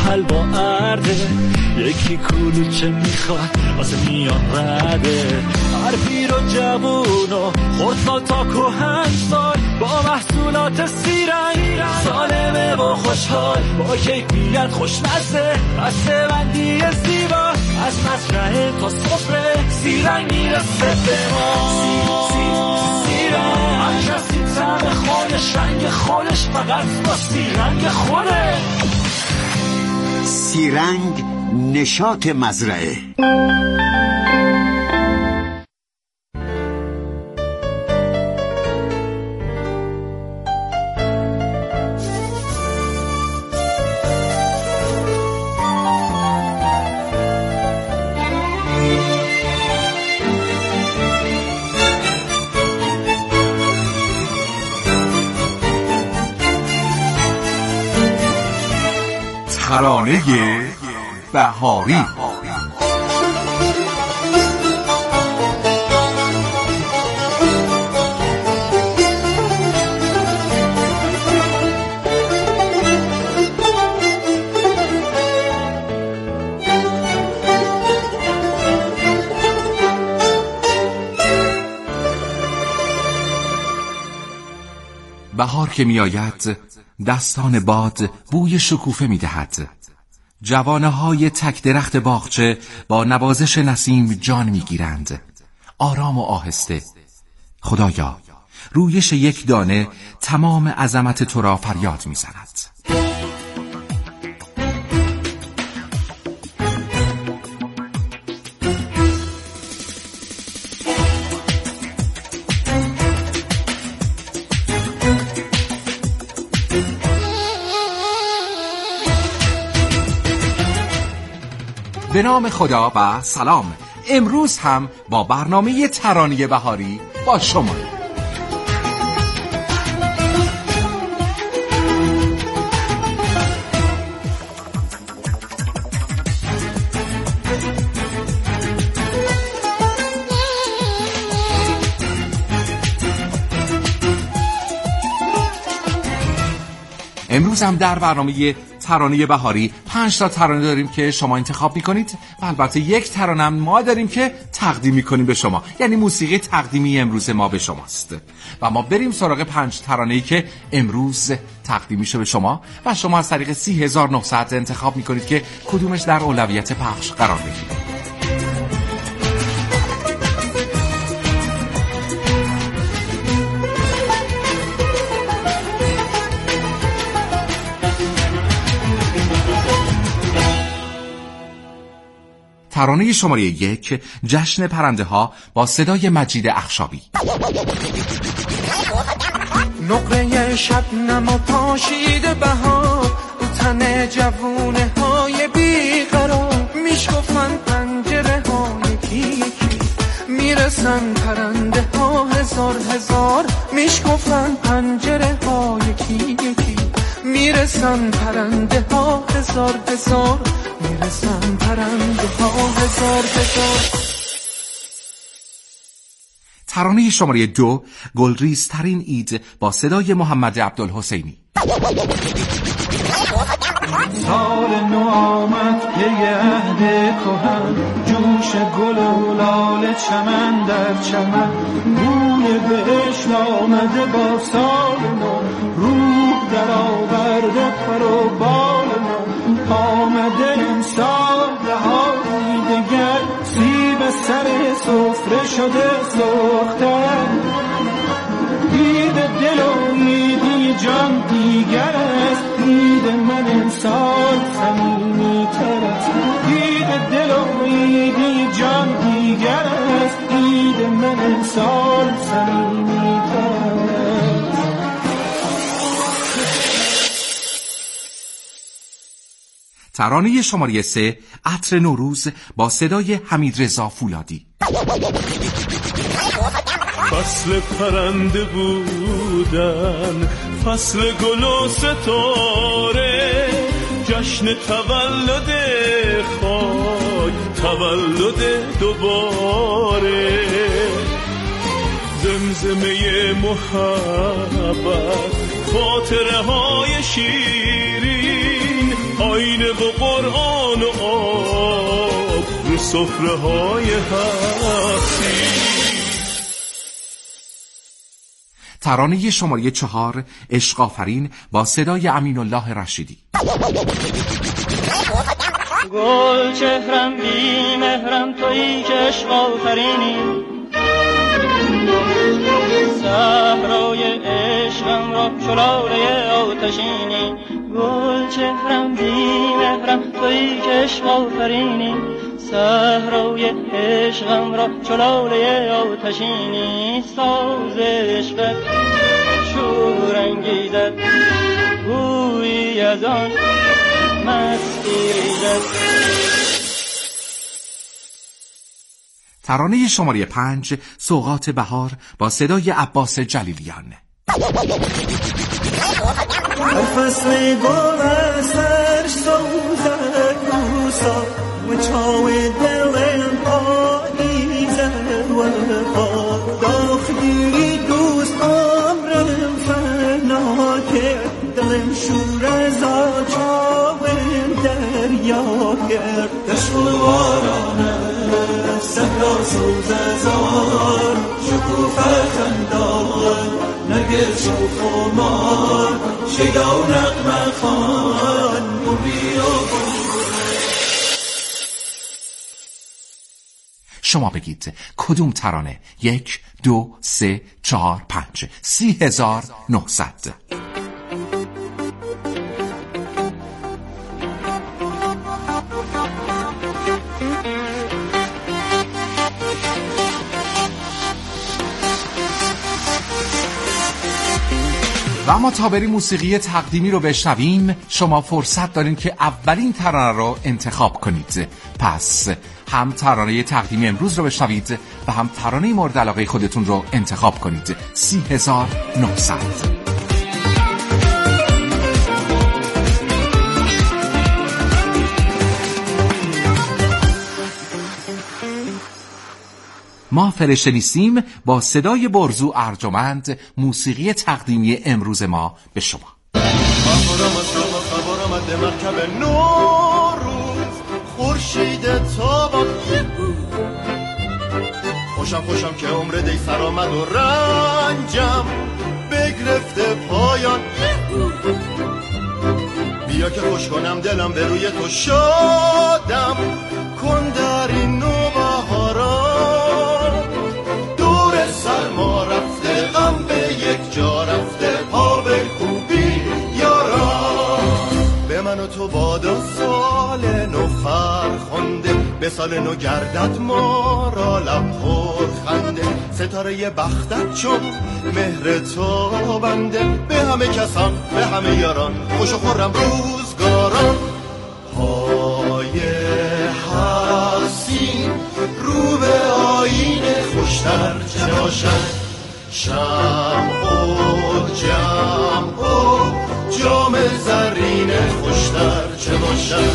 حلوا ارده، یکی کلوچه میخواد واسه میان رده. هر پیر و جوون و خردسال تا کهنسال با محصولات سیرنگ سالمه و خوشحال، با کیفیت خوشمزه، بسته بندی زیبا، از مزرعه تا سفره سیرنگ میرسه به ما. سیرنگ هر کسی طعم خودش، رنگ خودش، فقط با سیرنگ خوده. سیرنگ، نشاط مزرعه. ترانه بهاری. بهار که می آید دستان باد بوی شکوفه می دهد. جوانه های تک درخت باغچه با نوازش نسیم جان می گیرند. آرام و آهسته. خدایا، رویش یک دانه تمام عظمت تو را فریاد می زند. به نام خدا و سلام. امروز هم با برنامه ترانه بهاری با شما. امروز هم در برنامه ترانه بهاری 5 تا ترانه داریم که شما انتخاب میکنید و البته یک ترانه ما داریم که تقدیم میکنیم به شما، یعنی موسیقی تقدیمی امروز ما به شماست. و ما بریم سراغ 5 ترانه‌ای که امروز تقدیم میشه به شما و شما از طریق 3900 انتخاب میکنید که کدومش در اولویت پخش قرار بگیره. ترانه شماره 1، جشن پرنده ها با صدای مجید اخشابی. نقره شبنم و پاشیده بهار، رو تن جوونه های بیقرار، میشکفن پنجره های یکی یکی، میرسن پرنده ها هزار هزار، میشکفن پنجره ها یکی یکی، میرسن پرنده ها هزار هزار، میرسن پرنده ها هزار هزار. ترانه شماره 2، گلریزترین عید با صدای محمد عبدالحسینی. سال نو آمد پی عهد کهن، جوش گل و لاله چمن در چمن، بوی بهشت آمده با سال نو، روح در آورده پر و بال نو، آمده امسال بهاری دگر، سیب سر سفره شده سرختر، عید دل و عیدی جان دیگر است، عید من امسال صمیمی تر است، عید دل و عیدی جان دیگر است، عید من امسال صمیمی تر است. ترانه شماره 3، عطر نوروز با صدای حمیدرضا فولادی. فصل پرنده بودن، فصل گل و ستاره، جشن تولد خاک، تولد دوباره، زمزمه محبت، خاطره های شیرین، آینه و قرآن و آب رو سفره های هستی. ترانه شماره 4 عشق آفرین با صدای امین الله رشیدی. گل چهرم بی مهرم تویی که عشق آفرینی، صحرای عشقم را شلاله آتشینی. گل چهرم بی مهرم تویی که عشق آفرینی، صحرای عشقم را شلاله آتشینی. ساز عشقت شور انگیزد، گویی از آن مستی ریزد. ترانه شماره 5 سوغات بهار با صدای عباس جلیلیان. فصل گل سر سوزد روسا و چاو دلم پاییزد و داخلی دوست عمرم فنا کرد، دلم شور از آچاو دریا کرد. دشوارانه سهرا سوز زار شکوفه خندان نگه شوخ و مار شیدا و نغمه خان بومی و شما بگید کدوم ترانه؟ 1 2 3 4 5 30,900. و اما تا بریم موسیقی تقدیمی رو بشنویم، شما فرصت دارین که اولین ترانه رو انتخاب کنید. پس هم ترانه تقدیمی امروز رو بشنوید و هم ترانه مورد علاقه خودتون رو انتخاب کنید. 30,900. ما فرشته نیستیم با صدای برزو ارجمند موسیقی تقدیمی امروز ما به شما. خبر آمد مرکب نوروز خورشید تابان، خوشم که عمر دی سر آمد و رنجم بگرفته پایان. بیا که خوش کنم دلم به روی تو شادم کن در این نوبهاران. دور سرما رفته غم به یک جا رفته پا به خوبی یاران. به من و تو بادا سال نو فرخنده، به سال نو گردد ما را لب پر خنده. ستاره بختت چون مهر تو بنده، به همه کسان به همه یاران خوش و خرم روزگاران. پای حسین رو به آینه خوشتر چه باشد، شمع و جمع و جام زرین خوشتر چه باشد.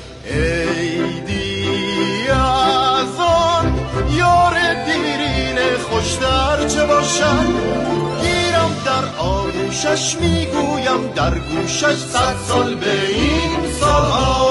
عیدی از آن یار دیرین خوشتر چه باشد. گیرم در آغوشش میگویم در گوشش 100 سال به این سالها.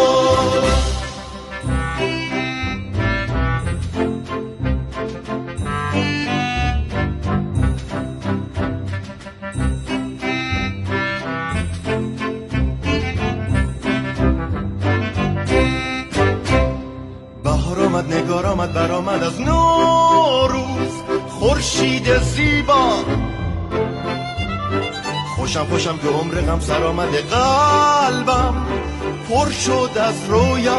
نگار آمد برآمد از نوروز خورشید زیبا. خوشم که عمر غم سر آمده قلبم پر شد از رویا.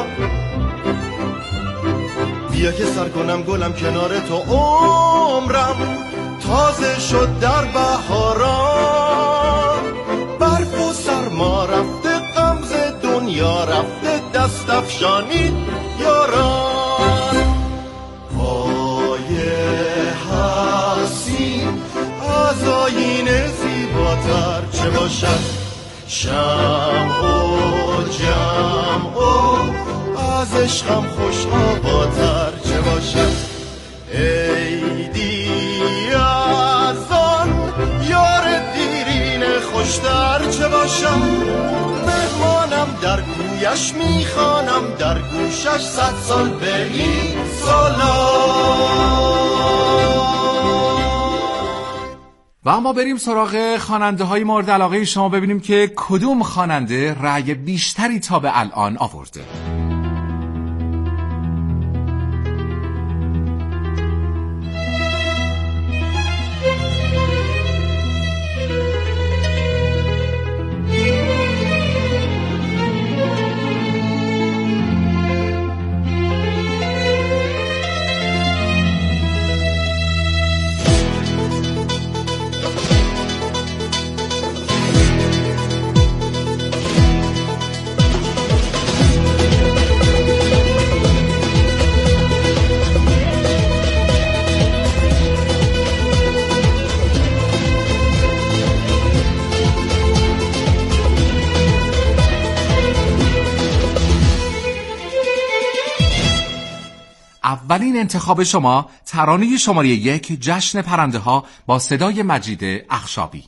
بیا که سر کنم گلم کنار تو عمرم تازه شد در بهاران. برف و سرما رفته غمز دنیا رفته دست افشانید یاران. از آینه زیباتر چه باشد، شمع و جمع و از عشقم خوش آباتر چه باشد. عیدی از آن یار دیرین خوشتر چه باشد. مهمانم در کوی مرگش میخوانم در گوشش 100 سال به این سالا. و اما بریم سراغ خواننده های مورد علاقه شما، ببینیم که کدوم خواننده رأی بیشتری تا به الان آورده. اولین انتخاب شما ترانه شماره 1 جشن پرنده ها با صدای مجید اخشابی.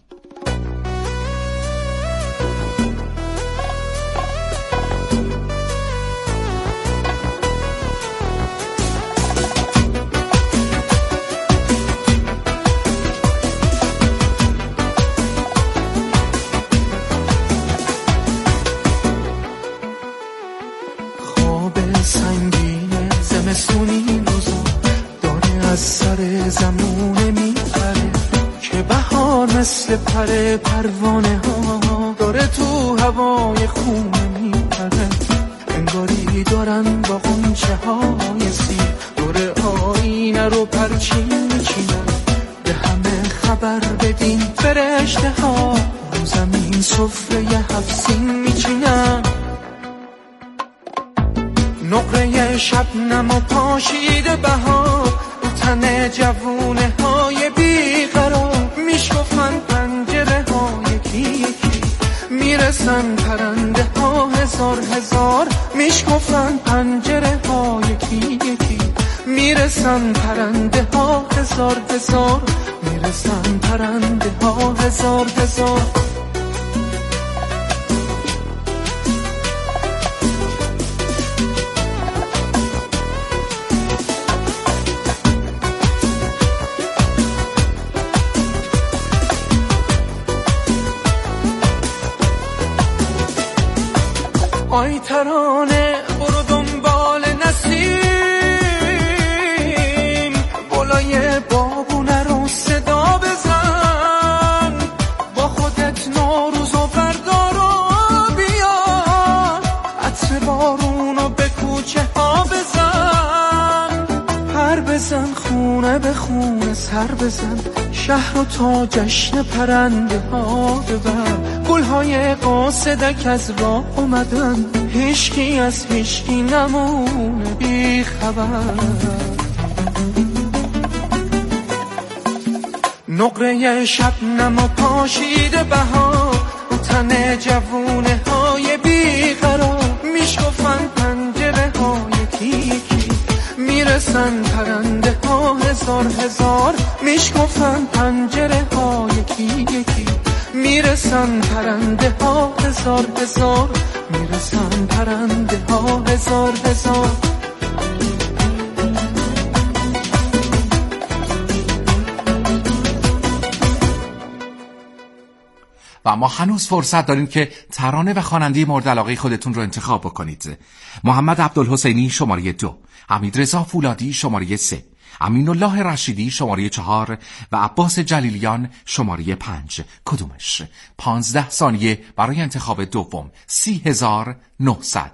خواب سنگین زمستونی روزا داره از سر زمونه میپره که بهار مثل پر پروانه ها داره تو هوای خونه میپره. انگاری دارن با غنچه های سیر دور آینه رو پرچین میچینن. به همه خبر بدین فرشته ها رو زمین سفره 7 سین میچینن. نقره شبنم و پاشیده بهار رو تن جوونه های بیقرار میشکفن پنجره ها یکی یکی میرسن پرنده ها هزار هزار میشکفن پنجره ها یکی یکی میرسن پرنده ها هزار هزار میرسن پرنده ها هزار هزار. آی ترانه برو دنبال نسیم بالای بابونه رو صدا بزن با خودت نوروز و بردار و بیا عطر بارونو به کوچه ها بزن پر بزن خونه به خونه سر بزن شهر و تا جشن پرنده ها ببر. گلهای قاصدک از راه اومدن هیچکی از هیچکی نمونه بی خبر. نقره شبنم و پاشیده بهار رو تن جوونه های بیقرار میشکفن پنجره ها یکی یکی میرسن پرنده ها هزار هزار میشکفن پنجره ها یکی یکی میرسن پرنده ها هزار هزار میرسن پرنده ها هزار هزار. و ما هنوز فرصت داریم که ترانه و خواننده مورد علاقه خودتون رو انتخاب بکنید. محمد عبدالحسینی شماره 2، حمیدرضا فولادی شماره 3، امین الله رشیدی شماره 4 و عباس جلیلیان شماره 5. کدومش؟ 15 ثانیه برای انتخاب دوم. 30,900.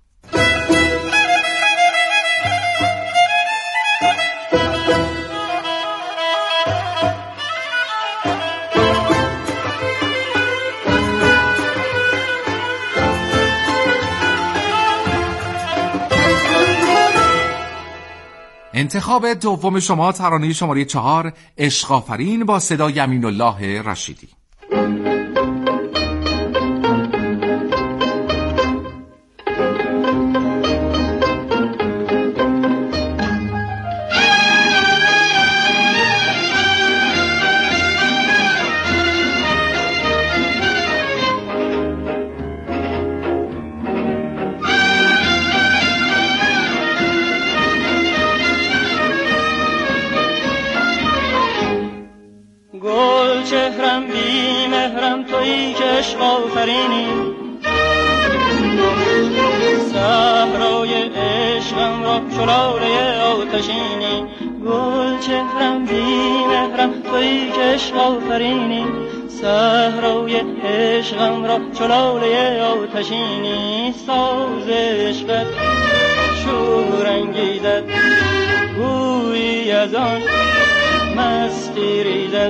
انتخاب دوم شما ترانه شماره 4 عشق آفرین با صدای امین الله رشیدی. عشق آفرینی صحرای عشقم را شلاله آتشینی گل چهرم بی مهرم تویی که عشق آفرینی صحرای عشقم را شلاله آتشینی ساز عشقت شور انگیزد گویی از آن مستی ریزد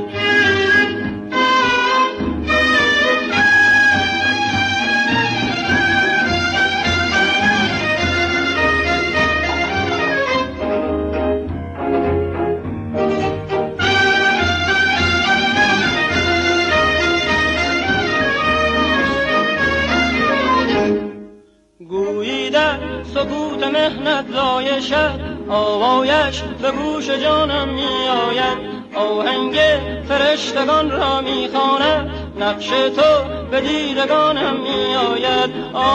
گویی در سکوت مهنت زای شد آوایش به گوش جانم می آید آهنگ فرشتگان را می خواند نقش تو به دیدگانم می آید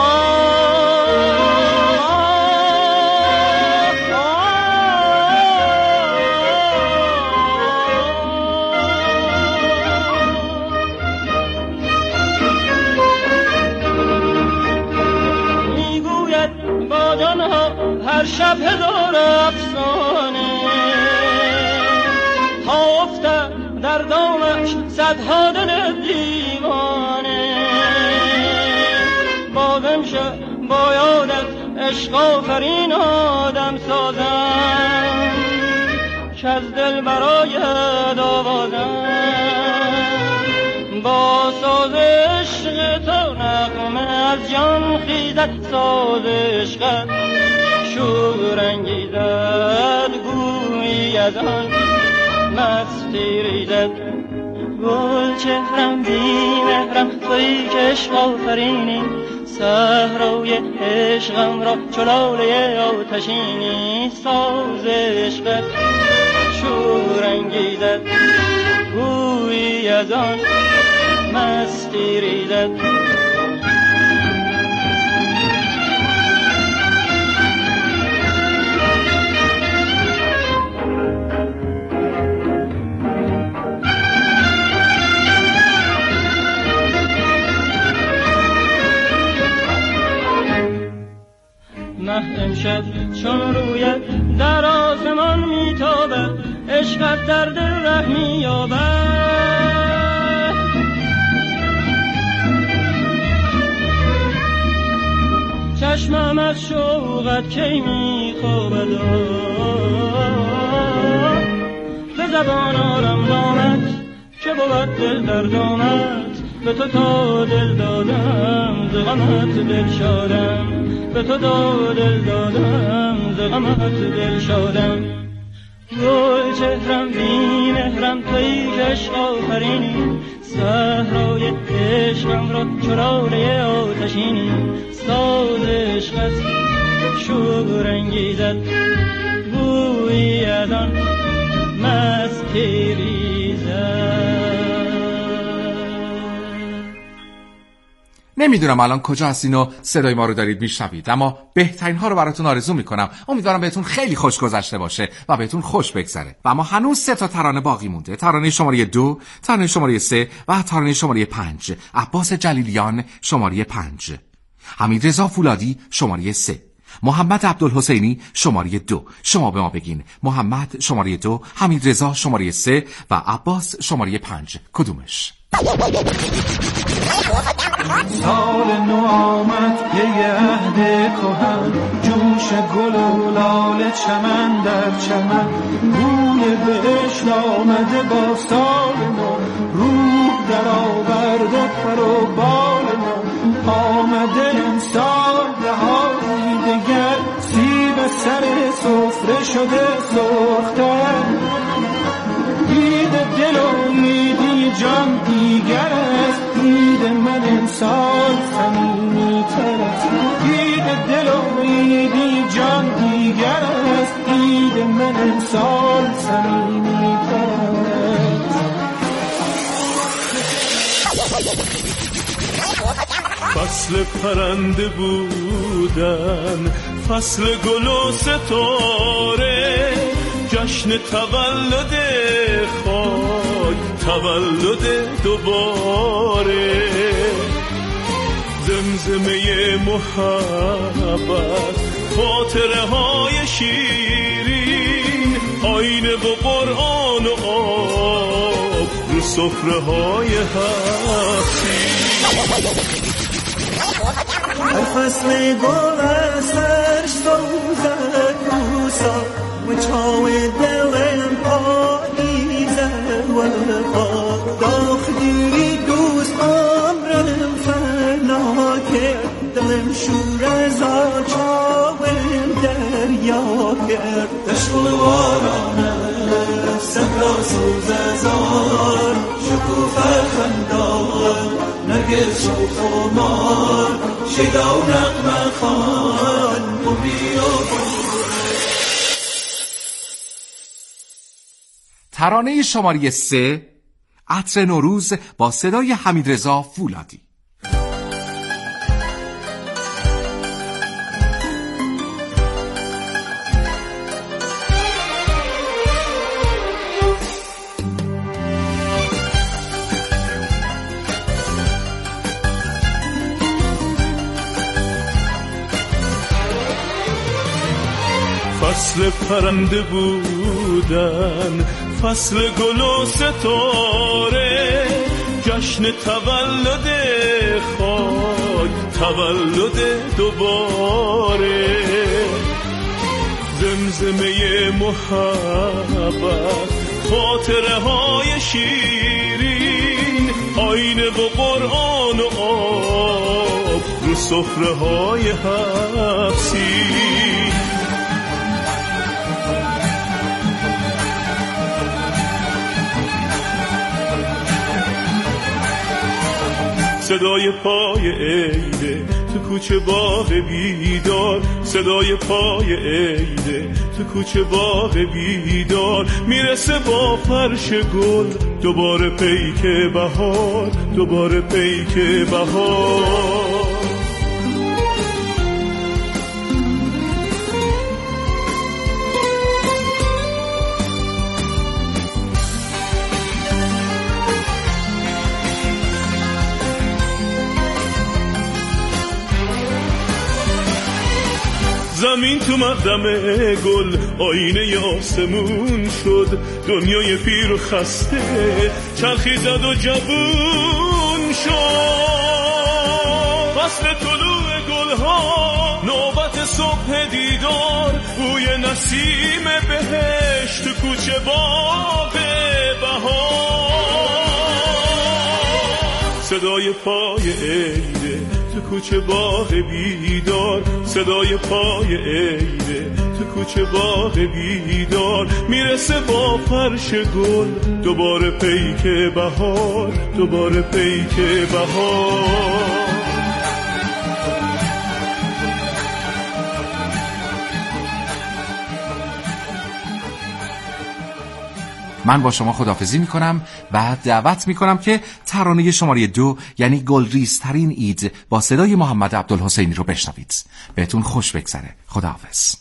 هر شب هزار افسانه ها افتد در دامش صدها دل دیوانه بازم شد با یادت عشق آفرین آدم سازم که از دل برایت آوازم با ساز عشق تو نغمه از جان خیزد ساز عشقت شور انگیزد گویی از آن مستی ریزد گل چهرم بی مهرم تویی که عشق آفرینی صحرای عشقم را شلاله آتشینی ساز عشقت شور انگیزد گویی از آن مستی ریزد امشب چون رویت در آسمان میتابد عشقت در دل ره مییابد چشمم از شوقت کی میخوابد به زبان آرم نامت که بود دل در دامت به تو تا دل دادم ز غمت دل شادم به تو دل دادم ز غمت دل شادم گل چهرم بی مهرم تویی که عشق آفرینی صحرای عشقم را شلاله آتشینی ساز عشقت شور انگیزد گویی از آن مستی ریزد. نمیدونم الان کجا هستین و صدای ما رو دارید میشنوید، اما بهترین ها رو براتون آرزو میکنم. امیدوارم بهتون خیلی خوش گذشته باشه و بهتون خوش بگذره. و اما هنوز 3 ترانه باقی مونده. ترانه شماره 2، ترانه شماره 3 و ترانه شماره 5. عباس جلیلیان شماره 5، حمیدرضا فولادی شماره 3، محمد عبدالحسینی شماره 2. شما به ما بگین محمد شماره 2، حمیدرضا شماره 3 و عباس شماره 5 کدومش؟ سال نو آمد یه عهد کهن، جوش گل و لاله چمن در چمن، بوی بهشت آمده با سال نو، روح در آورده پر و بال نو، آمده امسال بهاری دگر، سیب سر سفره شده سرختر، عید دل و عیدی جان دیگر است، عید من امسال صمیمی تر است، عید دل و عیدی جان دیگر است، عید من امسال صمیمی تر است. فصل پرنده بودن، فصل گل و ستاره، جشن تولد خاک، تولد دوباره، زمزمه محبت، خاطره های شیرین، آینه و قرآن و آب رو سفره های هفتی. هر فصل گل از سرش سوزد روسا و چاو دلم پاییزه و داخلی دوست عمرم فنا کرد، دلم شور از آچاوم دریا کرد. دشوارانه سبلا سوز ازار، شکوفه خندان نرگس و خمار، شیدا و نغمه خان بومی و ترانه شماره 3 عطر نوروز با صدای حمیدرضا فولادی. فصل پرنده بودن، فصل گل و ستاره، جشن تولد خاک، تولد دوباره. زمزمه محبت، خاطره های شیرین، آینه و قرآن و آب رو سفره های حفظی. صدای پای عیده تو کوچه باغ بیدار، صدای پای عیده تو کوچه باغ بیدار، میرسه با فرش گل دوباره پیک بهار، دوباره پیک بهار. زمین تو مقدم گل آینه آسمون شد، دنیای پیر و خسته چرخی زد و جوون شد. فصل طلوع گلها، نوبت صبح دیدار، بوی نسیم بهشت تو کوچه باغ بهار. صدای پای عیده تو کوچه باغ بیدار، صدای پای عیده تو کوچه باغ بیدار، میرسه با فرش گل دوباره پیک بهار، دوباره پیک بهار. من با شما خداحافظی میکنم و دعوت میکنم که ترانه شماره 2 یعنی گلریزترین عید با صدای محمد عبدالحسینی رو بشنوید. بهتون خوش بگذره. خداحافظ.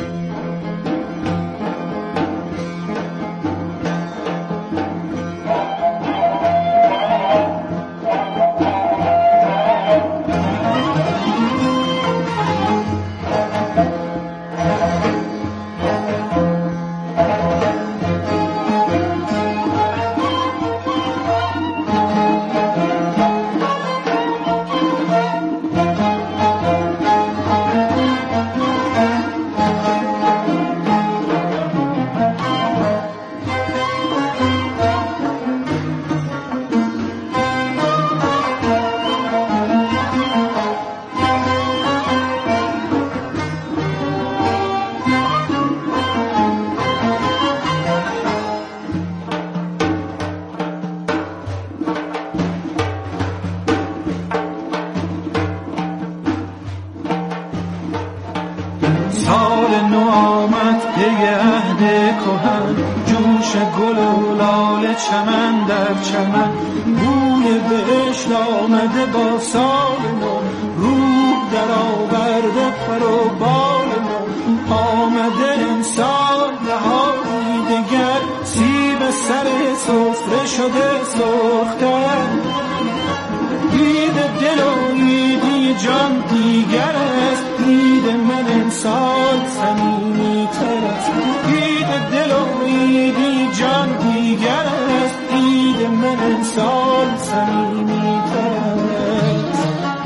چمن در چمن بوی بهشت آمده با سال نو، روح در آورده پر و بال نو، آمده امسال نهاری دگر، سیب سر سفره شده سرختر، عید دل و عیدی جان دیگر است، دید من امسال صمیمی تر است، دید دل و دید جان دیگر است، دید من امسال صمیمی تر است.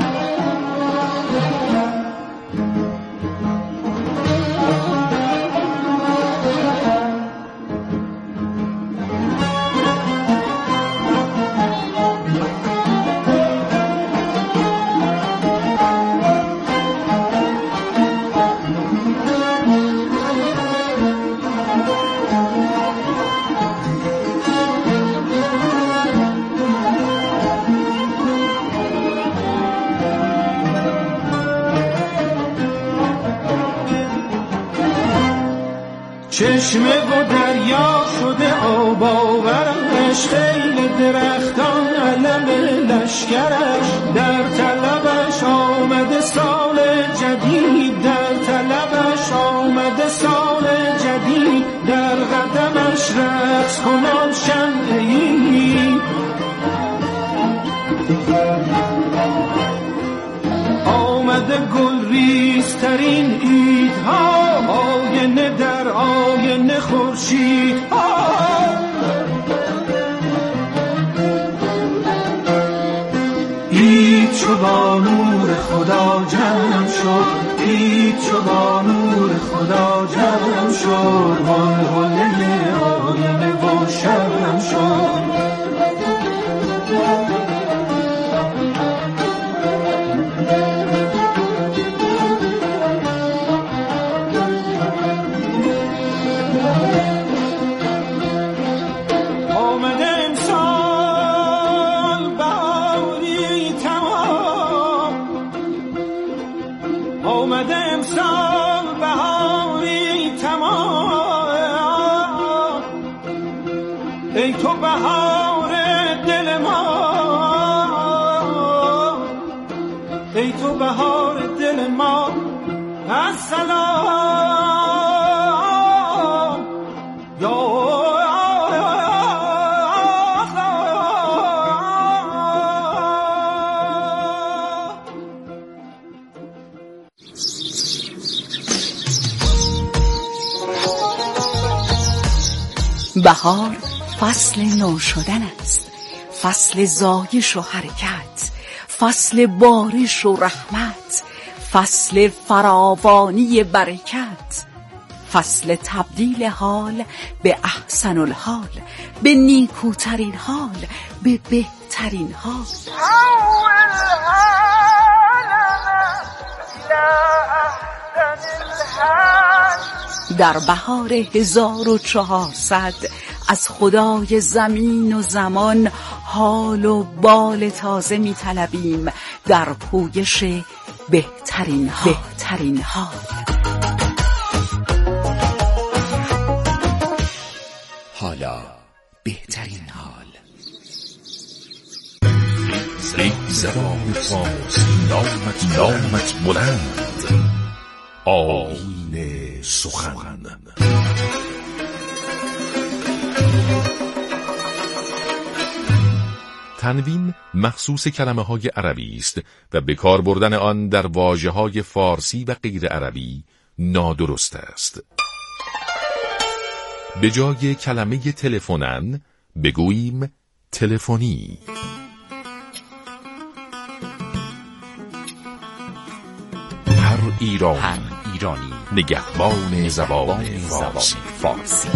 چشمه و دریا شده آب آورش، خیل درختان علم لشکرش، در طلبش آمده سال جدید، در طلبش آمده سال جدید، در قدمش رقص کنان شمعی، آمده گل ریزترین عیدها، آینه در آینه خورشیدها، عید چو با نور خدا جمع شد، عید چو با نور خدا جمع شد، غلغله آینه و شمع شد. ای تو بهار دل ما، ای تو بهار دل ما، السلام یا بهار فصل نو شدن است، فصل زایش و حرکت، فصل بارش و رحمت، فصل فراوانی برکت، فصل تبدیل حال به احسن الحال، به نیکوترین حال، به بهترین حال. در بهار 1400 از خدای زمین و زمان حال و بال تازه می طلبیم در پویش بهترین حال. حالا بهترین حال. ای زبان فارسی نامت بلند، آیین سخن. تنوین مخصوص کلمه‌های عربی است و به کار بردن آن در واژه‌های فارسی و غیر عربی نادرست است. به جای کلمه تلفنن بگوییم تلفنی. هر ایرانی نگهبان زبان فارسی.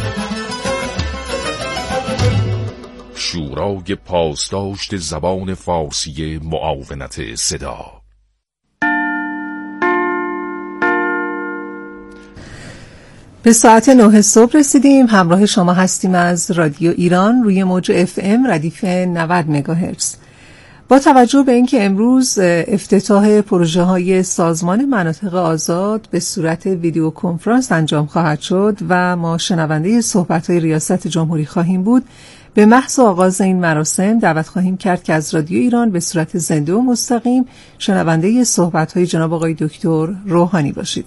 شورای پاسداشت زبان فارسی معاونت صدا. به ساعت 9 صبح رسیدیم. همراه شما هستیم از رادیو ایران روی موج FM ردیف 90 مگاهرتز. با توجه به اینکه امروز افتتاح پروژه‌های سازمان مناطق آزاد به صورت ویدیو کنفرانس انجام خواهد شد و ما شنونده صحبت‌های ریاست جمهوری خواهیم بود، به محض آغاز این مراسم دعوت خواهیم کرد که از رادیو ایران به صورت زنده و مستقیم شنونده صحبت‌های جناب آقای دکتر روحانی باشید.